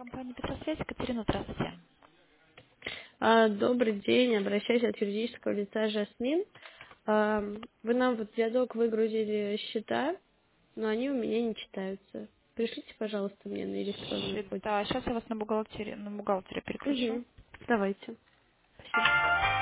Компания «Петросвязь». Катерина, здравствуйте. Добрый день, обращаюсь от юридического лица «Жасмин». Вы нам в диалог выгрузили счета, но они у меня не читаются. Пришлите, пожалуйста, мне на электронную почту. Да, сейчас я вас на бухгалтерию переключу. Давайте. Спасибо.